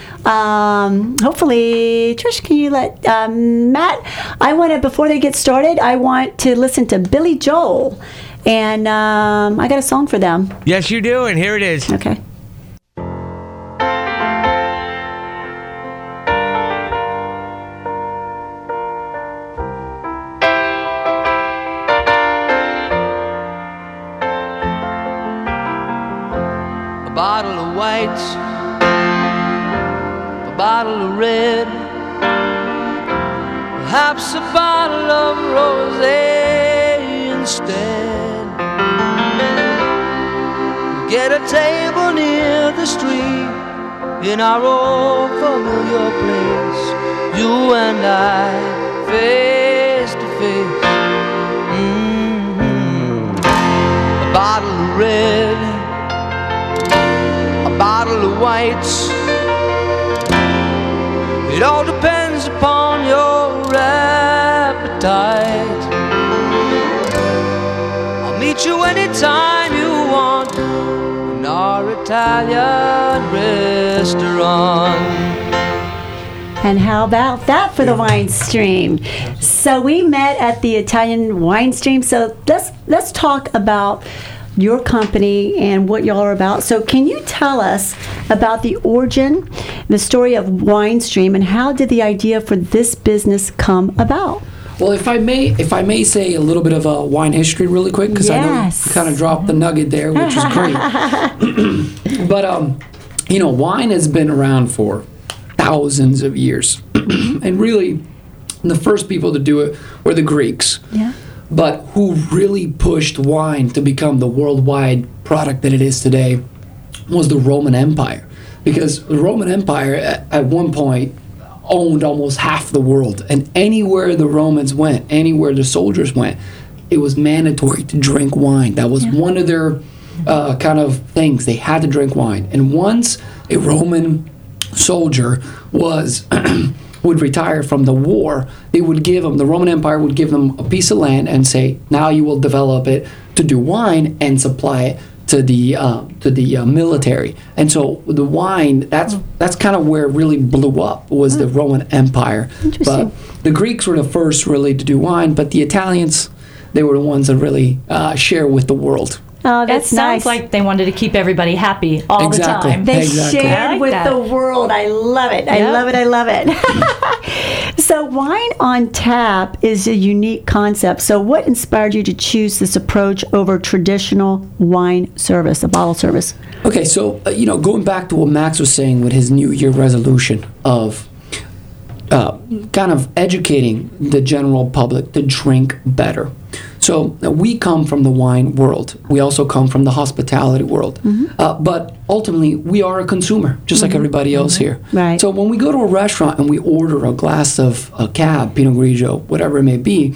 Um, hopefully, Trish, can you let um, Matt? I want to, before they get started, I want to listen to Billy Joel, and um, I got a song for them. Yes, you do, and here it is. Okay. A bottle of white, a bottle of red, perhaps a bottle of rosé instead. Get a table near the stream in our old familiar place, you and I, face to face. Mm-hmm. A bottle of red, a bottle of whites. It all depends upon your appetite. I'll meet you anytime you want in our Italian restaurant. And how about that for the Wine Stream? So we met at the Italian Wine Stream. So let's let's talk about your company and what y'all are about. So can you tell us about the origin, the story of Wine Stream, and how did the idea for this business come about? Well, if I may, if I may say a little bit of a wine history really quick, because Yes. I know you kind of dropped the nugget there, which is great. But um, you know, wine has been around for thousands of years, and really, the first people to do it were the Greeks. Yeah. But who really pushed wine to become the worldwide product that it is today was the Roman Empire. Because the Roman Empire, at, at one point, owned almost half the world. And anywhere the Romans went, anywhere the soldiers went, it was mandatory to drink wine. That was Yeah. one of their uh, kind of things. They had to drink wine. And once a Roman soldier was... would retire from the war, they would give them, the Roman Empire would give them a piece of land and say, now you will develop it to do wine and supply it to the uh, to the uh, military. And so the wine, that's that's kind of where it really blew up, was the Roman Empire. Interesting. But the Greeks were the first really to do wine, but the Italians, they were the ones that really uh, share with the world. Oh, It that's sounds nice. like they wanted to keep everybody happy all Exactly. the time. They Exactly. I shared like with that. the world. I love it. I Yep. love it. I love it. So wine on tap is a unique concept. So what inspired you to choose this approach over traditional wine service, a bottle service? Okay, so, uh, you know, going back to what Max was saying with his New Year resolution of uh, kind of educating the general public to drink better. So So uh, we come from the wine world. We also come from the hospitality world. Uh, but ultimately, we are a consumer, just like everybody else here. Right. So when we go to a restaurant and we order a glass of a cab, Pinot Grigio, whatever it may be,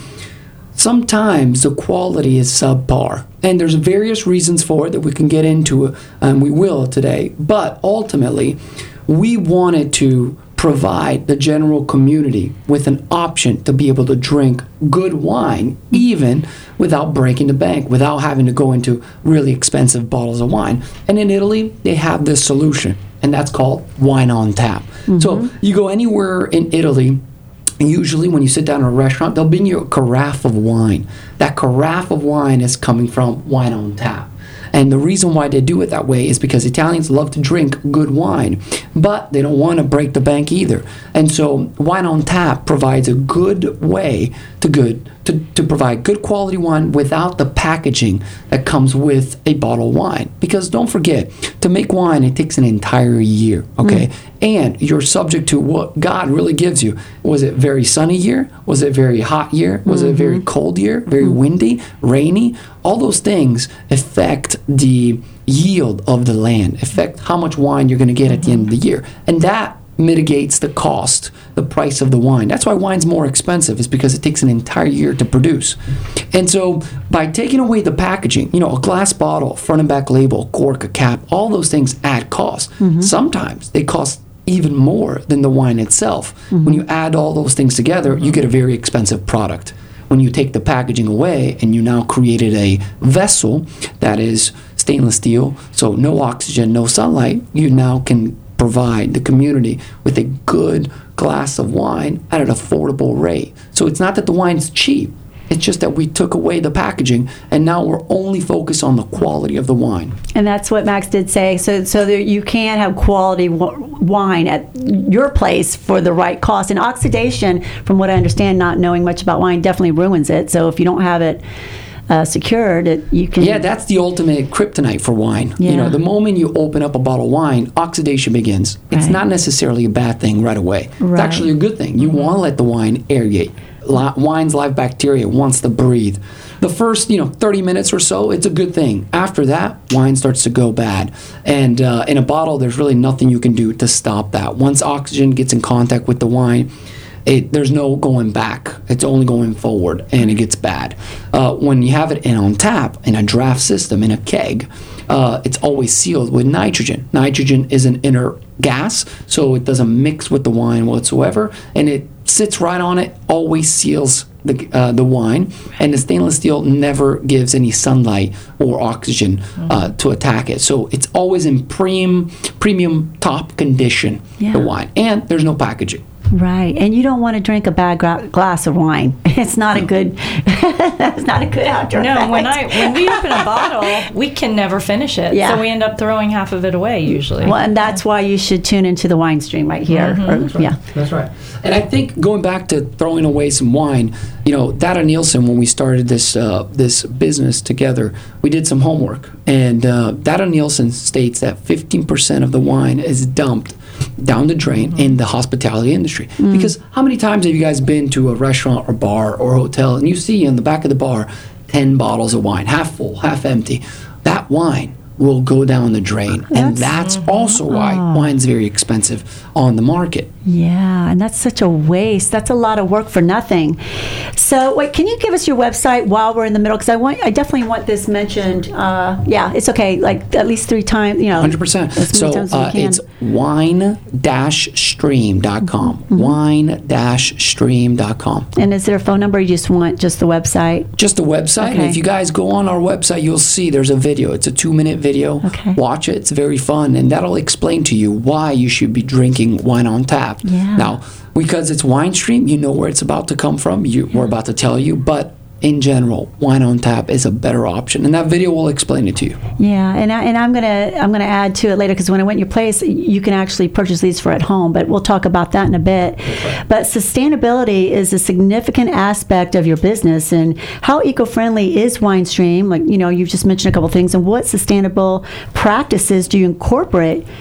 sometimes the quality is subpar. And there's various reasons for it that we can get into, and we will today. But ultimately, we wanted to provide the general community with an option to be able to drink good wine, even without breaking the bank, without having to go into really expensive bottles of wine. And in Italy, they have this solution, and that's called wine on tap. Mm-hmm. So you go anywhere in Italy, usually when you sit down in a restaurant, they'll bring you a carafe of wine. That carafe of wine is coming from wine on tap. And the reason why they do it that way is because Italians love to drink good wine, but they don't want to break the bank either. And so wine on tap provides a good way to good to, to provide good quality wine without the packaging that comes with a bottle of wine. Because don't forget, to make wine, it takes an entire year, okay? Mm. And you're subject to what God really gives you. Was it very sunny year? Was it very hot year? Was mm-hmm. it very cold year? Very mm-hmm. windy? Rainy? All those things affect the yield of the land, affect how much wine you're going to get at the end of the year. And that mitigates the cost, the price of the wine. That's why wine's more expensive, is because it takes an entire year to produce. And so by taking away the packaging, you know, a glass bottle, front and back label, cork, a cap, all those things add cost. Mm-hmm. Sometimes they cost even more than the wine itself. Mm-hmm. When you add all those things together, you get a very expensive product. When you take the packaging away and you now created a vessel that is stainless steel, so no oxygen, no sunlight, you now can provide the community with a good glass of wine at an affordable rate. So it's not that the wine's cheap, it's just that we took away the packaging and now we're only focused on the quality of the wine. And that's what Max did say. So so there, you can have quality w- wine at your place for the right cost. And oxidation, from what I understand, not knowing much about wine, definitely ruins it. So if you don't have it Uh, secured, it, you can. Yeah, that's the ultimate kryptonite for wine. Yeah. You know, the moment you open up a bottle of wine, oxidation begins. It's Right. not necessarily a bad thing right away. Right. It's actually a good thing. You want to let the wine aerate. Li- wine's live bacteria wants to breathe. The first, you know, thirty minutes or so, it's a good thing. After that, wine starts to go bad. And uh, in a bottle, there's really nothing you can do to stop that. Once oxygen gets in contact with the wine, It, there's no going back. It's only going forward, and it gets bad. Uh, when you have it in on tap, in a draft system, in a keg, uh, it's always sealed with nitrogen. Nitrogen is an inert gas, so it doesn't mix with the wine whatsoever, and it sits right on it, always seals the uh, the wine, and the stainless steel never gives any sunlight or oxygen uh, to attack it. So it's always in premium, premium top condition, Yeah. the wine, and there's no packaging. Right, and you don't want to drink a bad gra- glass of wine. It's not a good. It's not a good outdoor. No, effect. when I when we open a bottle, we can never finish it. Yeah. So we end up throwing half of it away usually. Well, and that's why you should tune into the wine stream right here. Mm-hmm. Or- That's right. Yeah. That's right. And I think going back to throwing away some wine, you know, Data Nielsen, when we started this uh, this business together, we did some homework, and uh, Data Nielsen states that fifteen percent of the wine is dumped down the drain mm-hmm. in the hospitality industry. Mm. Because how many times have you guys been to a restaurant or bar or hotel and you see in the back of the bar ten bottles of wine, half full, half empty? That wine will go down the drain. And that's also why oh. wine's very expensive on the market. Yeah, and that's such a waste. That's a lot of work for nothing. So, wait, can you give us your website while we're in the middle? Because I want, I definitely want this mentioned. Uh, yeah, it's okay. Like at least three times. You know, one hundred percent. as many So times as we uh, can. it's wine dash stream dot com. Mm-hmm. wine dash stream dot com. And is there a phone number? Or you just want just the website? Just the website. And Okay. if you guys go on our website, you'll see there's a video. It's a two-minute video. Okay. Watch it. It's very fun, and that'll explain to you why you should be drinking wine on tap. Yeah. Now, because it's Wine Stream, you know where it's about to come from. You, We're about to tell you, but in general, wine on tap is a better option, and that video will explain it to you. Yeah, and I, and I'm gonna I'm gonna add to it later because when I went to your place, you can actually purchase these for at home. But we'll talk about that in a bit. But sustainability is a significant aspect of your business, and how eco-friendly is WineStream? Like you know, you've just mentioned a couple things, and what sustainable practices do you incorporate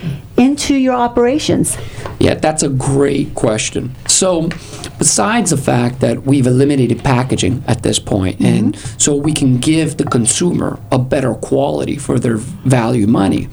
into your operations? Yeah, that's a great question. So, besides the fact that we've eliminated packaging at this point, Mm-hmm. and so we can give the consumer a better quality for their value money,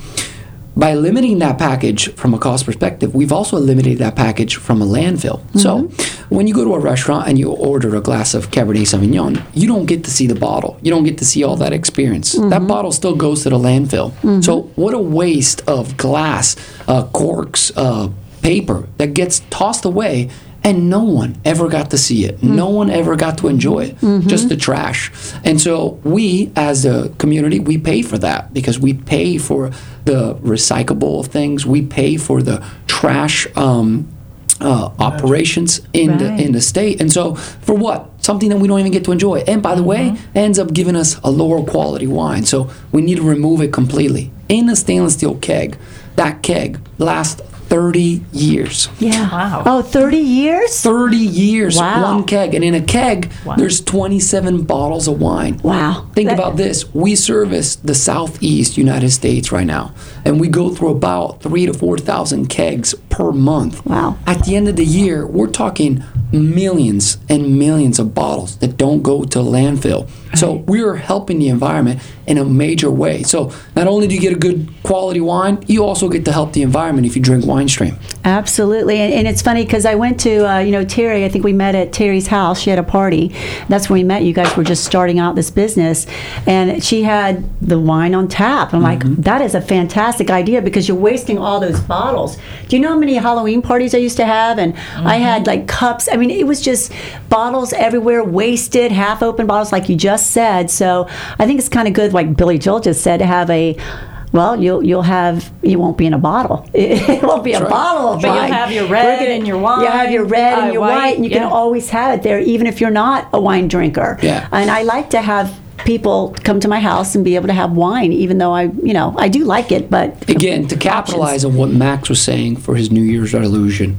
by eliminating that package from a cost perspective, we've also eliminated that package from a landfill. Mm-hmm. So, when you go to a restaurant and you order a glass of Cabernet Sauvignon, you don't get to see the bottle. You don't get to see all that experience. Mm-hmm. That bottle still goes to the landfill. So, what a waste of glass, uh, corks, uh, paper that gets tossed away, and no one ever got to see it. No one ever got to enjoy it. Just the trash. And so we, as a community, we pay for that because we pay for the recyclable things. We pay for the trash um, uh, operations in the Right. in the state. And so for what? Something that we don't even get to enjoy. And by the way, ends up giving us a lower quality wine. So we need to remove it completely. In a stainless steel keg, that keg lasts thirty years. Yeah. Wow. Oh, thirty years? thirty years, Wow. one keg. And in a keg, Wow. there's twenty-seven bottles of wine. Wow. Think That- about this. We service the southeast United States right now, and we go through about three to four thousand kegs per month. Wow. At the end of the year, we're talking millions and millions of bottles that don't go to landfill. So we're helping the environment in a major way. So not only do you get a good quality wine, you also get to help the environment if you drink WineStream. Absolutely, and, and it's funny because I went to, uh, you know, Terry. I think we met at Terry's house. She had a party. That's when we met. You guys were just starting out this business, and she had the wine on tap. I'm like, that is a fantastic idea because you're wasting all those bottles. Do you know how many Halloween parties I used to have? And I had like cups. I mean, it was just bottles everywhere, wasted, half-open bottles, like you just said. So I think it's kind of good, like Billy Joel just said, to have a. Well, you'll you'll have you won't be in a bottle. It won't be a That's right. bottle of But you'll wine. have your red We're gonna- and your wine, You have your red uh, and your white, white, and you yeah. can always have it there, even if you're not a wine drinker. Yeah. And I like to have people come to my house and be able to have wine, even though I, you know, I do like it. But Again, to capitalize on what Max was saying for his New Year's resolution,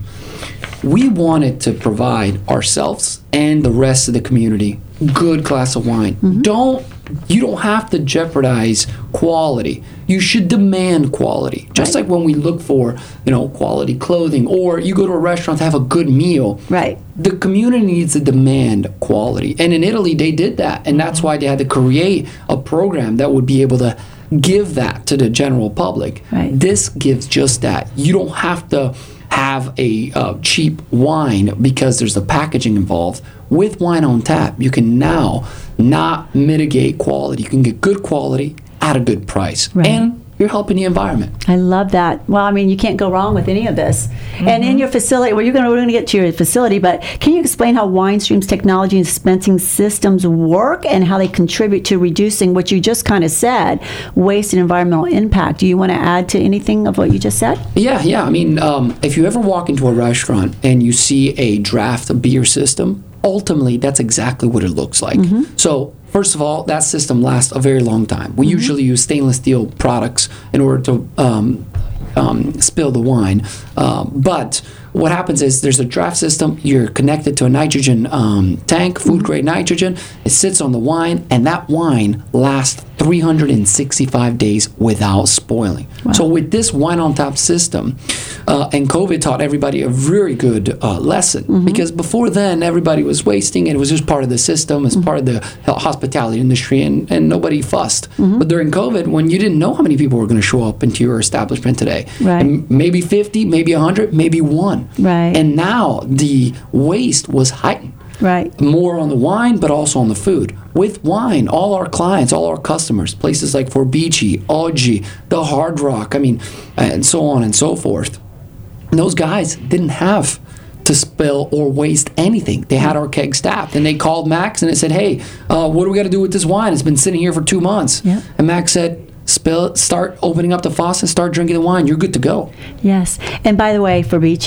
we wanted to provide ourselves and the rest of the community good glass of wine. Don't you don't have to jeopardize quality. You should demand quality. Just like when we look for, you know, quality clothing, or you go to a restaurant to have a good meal. Right. The community needs to demand quality. And in Italy they did that. And that's why they had to create a program that would be able to give that to the general public. Right. This gives just that. You don't have to have a uh, cheap wine because there's the packaging involved. With Wine on Tap, you can now not mitigate quality. You can get good quality at a good price. Right. And you're helping the environment. I love that. Well, I mean, you can't go wrong with any of this. And in your facility, well, you're going to, we're going to get to your facility, but can you explain how WineStream's technology and dispensing systems work and how they contribute to reducing what you just kind of said, waste and environmental impact? Do you want to add to anything of what you just said? Yeah, yeah. I mean, um, if you ever walk into a restaurant and you see a draft beer system, ultimately that's exactly what it looks like. So first of all, that system lasts a very long time. We usually use stainless steel products in order to um, um, spill the wine. Um, but what happens is there's a draft system. You're connected to a nitrogen um, tank, food grade nitrogen. It sits on the wine, and that wine lasts three hundred sixty-five days without spoiling. So with this Wine on Tap system, uh, and COVID taught everybody a very good uh, lesson, because before then everybody was wasting it. It was just part of the system, as part of the hospitality industry, and, and nobody fussed. But during COVID, when you didn't know how many people were going to show up into your establishment today, Right. and maybe fifty, maybe one hundred, maybe one. Right. And now the waste was heightened. Right. More on the wine, but also on the food. With wine, all our clients, all our customers, places like Forbici, Oggi, the Hard Rock, I mean, and so on and so forth. And those guys didn't have to spill or waste anything. They had our keg staffed, and they called Max and they said, "Hey, uh, what do we got to do with this wine? It's been sitting here for two months." Yeah. And Max said, "Spill it, start opening up the faucet, start drinking the wine. You're good to go." Yes. And by the way, Fabrici,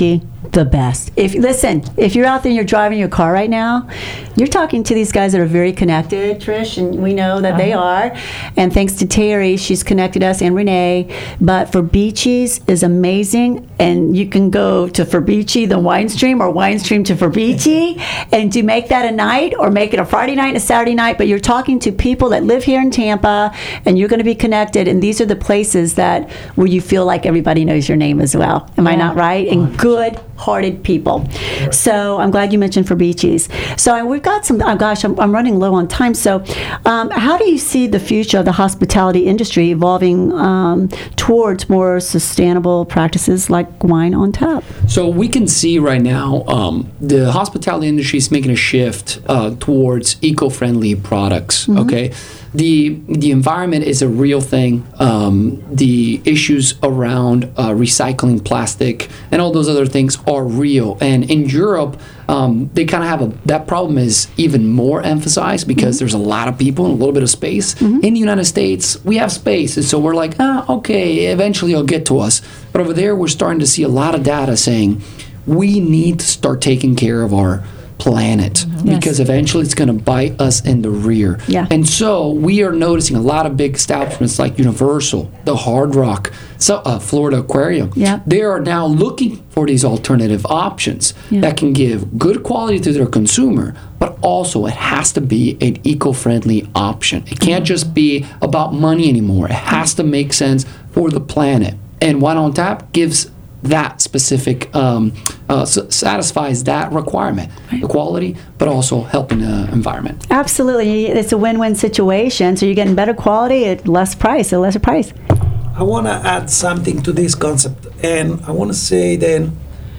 the best. If listen, if you're out there and you're driving your car right now, you're talking to these guys that are very connected, Trish, and we know that they are. And thanks to Terry, she's connected us, and Renee. But Ferbicis is amazing, and you can go to Ferbici, the wine stream, or wine stream to Ferbici, and to make that a night, or make it a Friday night and a Saturday night. But you're talking to people that live here in Tampa, and you're going to be connected. And these are the places that where you feel like everybody knows your name as well. Am I not right? And good hearted people. So I'm glad you mentioned Ferbicis. So we've got some, oh gosh, I'm, I'm running low on time. So um, how do you see the future of the hospitality industry evolving um, towards more sustainable practices like wine on tap? So we can see right now um, the hospitality industry is making a shift uh, towards eco-friendly products, Mm-hmm. okay? The the environment is a real thing. Um, the issues around uh, recycling plastic and all those other things are real. And in Europe, um, they kind of have a that problem is even more emphasized because there's a lot of people and a little bit of space. In the United States, we have space, and so we're like, ah, okay, eventually it'll get to us. But over there, we're starting to see a lot of data saying we need to start taking care of our planet because eventually it's going to bite us in the rear. Yeah. And so we are noticing a lot of big establishments like Universal, the Hard Rock, so, uh, Florida Aquarium. Yeah. They are now looking for these alternative options that can give good quality to their consumer, but also it has to be an eco-friendly option. It can't just be about money anymore. It has to make sense for the planet. And Wine on Tap gives that specific, um, uh, s- satisfies that requirement, the quality, but also helping the environment. Absolutely. It's a win-win situation. So you're getting better quality at less price, a lesser price. I want to add something to this concept, and I want to say then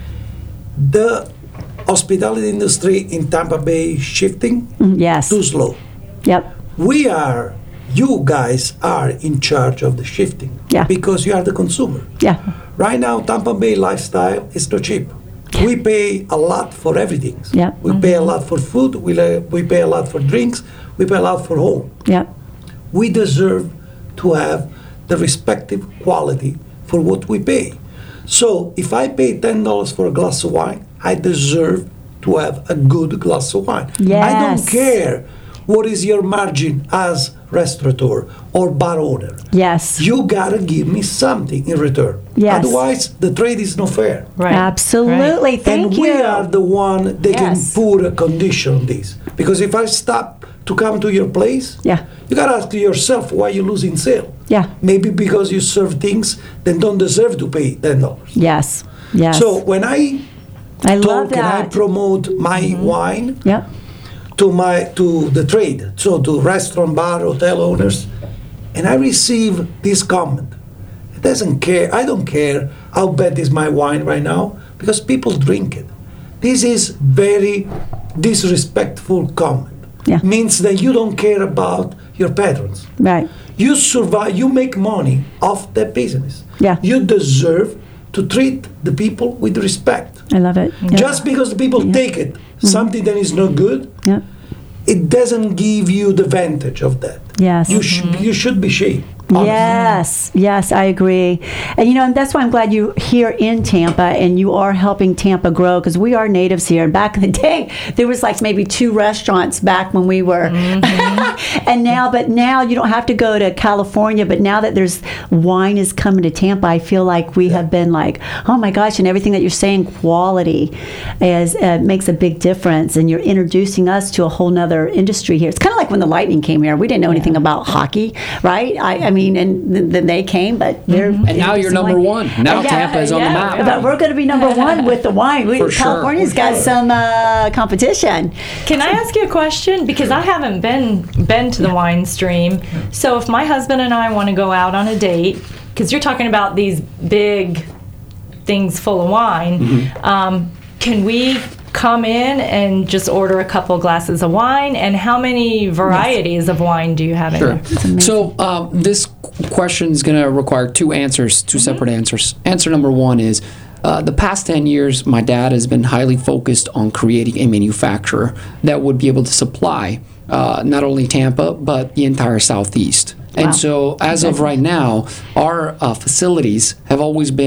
the hospitality industry in Tampa Bay is shifting Mm, Yes. too slow. Yep. We are, you guys are in charge of the shifting Yeah. because you are the consumer. Yeah. Right now, Tampa Bay lifestyle is not cheap. We pay a lot for everything. Yeah. We pay a lot for food. We la- we pay a lot for drinks. We pay a lot for home. Yep. We deserve to have the respective quality for what we pay. So if I pay ten dollars for a glass of wine, I deserve to have a good glass of wine. I Yes. don't care what is your margin as restaurateur or bar owner. Yes. You gotta give me something in return. Yes. Otherwise, the trade is not fair. Right. Absolutely. Right. Thank and you. we are the one that Yes. can put a condition on this. Because if I stop to come to your place, Yeah. you gotta ask yourself why you're losing sale. Yeah. Maybe because you serve things that don't deserve to pay ten dollars. Yes. Yes. So when I I love talk and I that. promote my wine Yep. to my to the trade, so to restaurant, bar, hotel owners, and I receive this comment. It doesn't care. I don't care how bad is my wine right now because people drink it. This is very disrespectful comment. Yeah. Means that you don't care about your patrons. Right. You survive. You make money off that business. Yeah. You deserve to treat the people with respect. I love it. Yep. Just because the people take it, something that is not good, Yep. it doesn't give you the advantage of that. Yes. You should you should be ashamed. honestly. Yes, yes, I agree. And you know, and that's why I'm glad you're here in Tampa and you are helping Tampa grow because we are natives here. And back in the day, there was like maybe two restaurants back when we were. And now, but now you don't have to go to California. But now that there's wine is coming to Tampa, I feel like we have been like, oh my gosh, and everything that you're saying, quality is uh, makes a big difference. And you're introducing us to a whole nother industry here. It's kind of like when the Lightning came here. We didn't know anything about hockey, right? I, I mean, and th- then they came, but they're And now you're number one. Now Yeah, Tampa is on the yeah, map. But we're going to be number one with the wine. We, For sure. California's got some uh, competition. Can I ask you a question? Because I haven't been been to the wine stream. So if my husband and I want to go out on a date, because you're talking about these big things full of wine, Mm-hmm. um, can we come in and just order a couple glasses of wine? And how many varieties of wine do you have in Sure. there? So um, this question is going to require two answers, two separate answers. Answer number one is, uh, the past ten years, my dad has been highly focused on creating a manufacturer that would be able to supply uh, not only Tampa, but the entire Southeast. Wow. And so as of right now, our uh, facilities have always been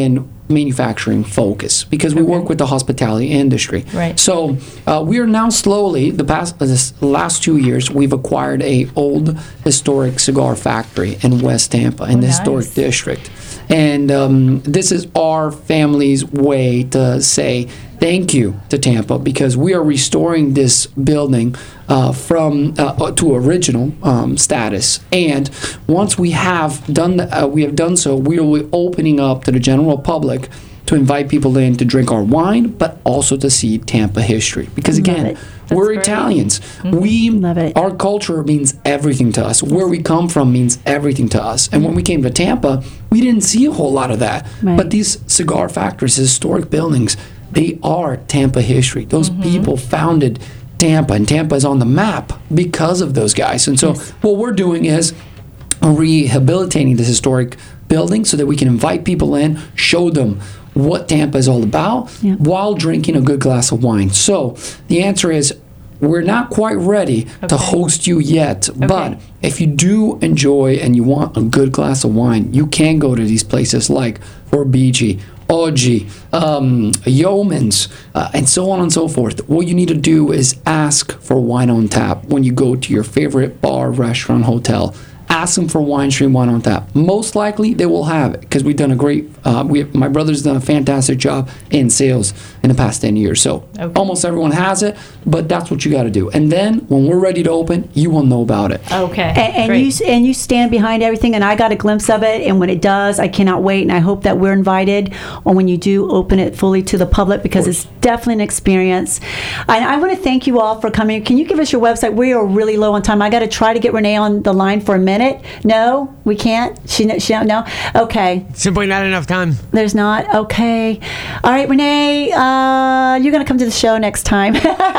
manufacturing focus because we work with the hospitality industry. Right. So uh, we are now slowly, the past this last two years, we've acquired a old historic cigar factory in West Tampa in Oh, the nice. historic district. And um, this is our family's way to say thank you to Tampa because we are restoring this building uh, from uh, to original um, status. And once we have done uh, we have done so, we will be opening up to the general public to invite people in to drink our wine, but also to see Tampa history. Because again, it. we're great. Italians. We Love it. our culture means everything to us. Where we come from means everything to us. And when we came to Tampa, we didn't see a whole lot of that. Right. But these cigar factories, historic buildings, they are Tampa history. Those people founded Tampa, and Tampa is on the map because of those guys. And so what we're doing is rehabilitating this historic building so that we can invite people in, show them what Tampa is all about Yeah. while drinking a good glass of wine. So the answer is we're not quite ready to Okay. host you yet, but if you do enjoy and you want a good glass of wine, you can go to these places like Orbigi, Oggi, um, Yeoman's, uh, and so on and so forth. What you need to do is ask for wine on tap when you go to your favorite bar, restaurant, hotel. Ask them for Wine Stream Wine on Tap. Most likely they will have it because we've done a great. Uh, we have, my brother's done a fantastic job in sales in the past ten years. So Okay. almost everyone has it, but that's what you got to do. And then when we're ready to open, you will know about it. Okay. And, and great. you s- and you stand behind everything, and I got a glimpse of it. And when it does, I cannot wait. And I hope that we're invited, or when you do open it fully to the public, because it's definitely an experience. And I want to thank you all for coming. Can you give us your website? We are really low on time. I got to try to get Renee on the line for a minute. No, we can't. She kn- she don't know. Okay, Simply not enough time. there's not. Okay, all right, Renee. Uh, you're gonna come to the show next time,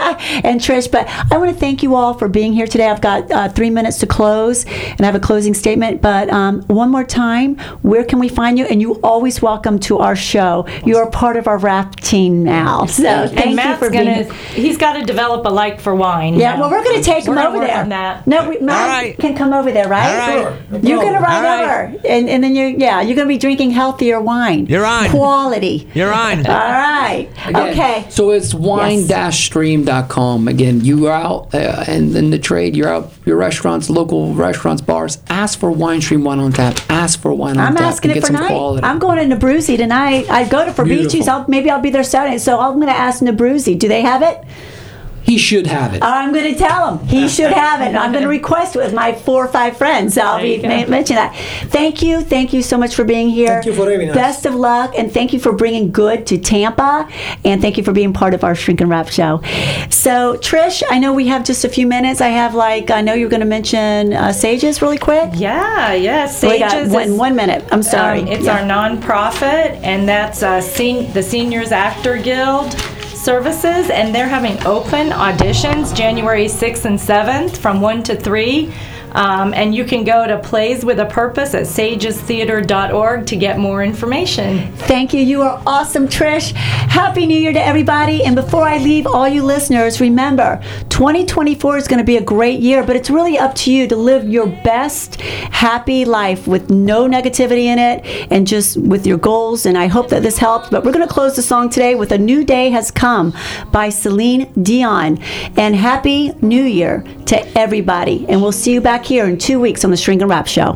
and Trish. But I want to thank you all for being here today. I've got uh, three minutes to close, and I have a closing statement. But um, one more time, where can we find you? And you always welcome to our show. You're a part of our rap team now. So thank and you Matt's for gonna, being. he's got to develop a like for wine. Yeah, now. well, we're going to take We're him gonna over work there. on that. No, we, Matt All right. can come over there, right? All right. Sure, no You're going to problem. ride All right. over, and, and then you're yeah, you're going to be drinking healthier wine. You're on. Quality. You're on. All right. Again, Okay. So it's wine dash stream dot com. Again, you are out uh, and in the trade, you're out, your restaurants, local restaurants, bars, ask for Wine Stream Wine on Tap. Ask for wine on I'm tap. asking and it get for some night. quality. I'm going to Nabruzi tonight. I go to Fabrici's. Beautiful. I'll maybe I'll be there Saturday. So I'm going to ask Nabruzi. Do they have it? he should have it. I'm going to tell him he should have it. I'm going to request it with my four or five friends. So I'll There be you go. ma- mentioning that. Thank you, thank you so much for being here. Thank you for having us. Best of luck, and thank you for bringing good to Tampa, and thank you for being part of our Shrink and Wrap show. So Trish, I know we have just a few minutes. I have like I know you're going to mention uh, Sages really quick. Yeah, yeah. We got Sages one, is- one minute. I'm sorry. Um, it's Yeah. our nonprofit, and that's uh, sen- the Seniors Actor Guild services, and they're having open auditions January sixth and seventh from one to three. Um, and you can go to Plays with a Purpose at sages theater dot org to get more information. Thank you. You are awesome, Trish. Happy New Year to everybody. And before I leave all you listeners, remember, twenty twenty-four is going to be a great year, but it's really up to you to live your best, happy life with no negativity in it and just with your goals. And I hope that this helped. But we're going to close the song today with A New Day Has Come by Celine Dion. And Happy New Year to everybody. And we'll see you back here in two weeks on the Shrink and Wrap Show.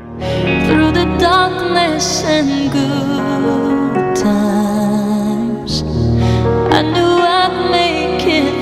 Through the darkness and good times, I knew I'd make it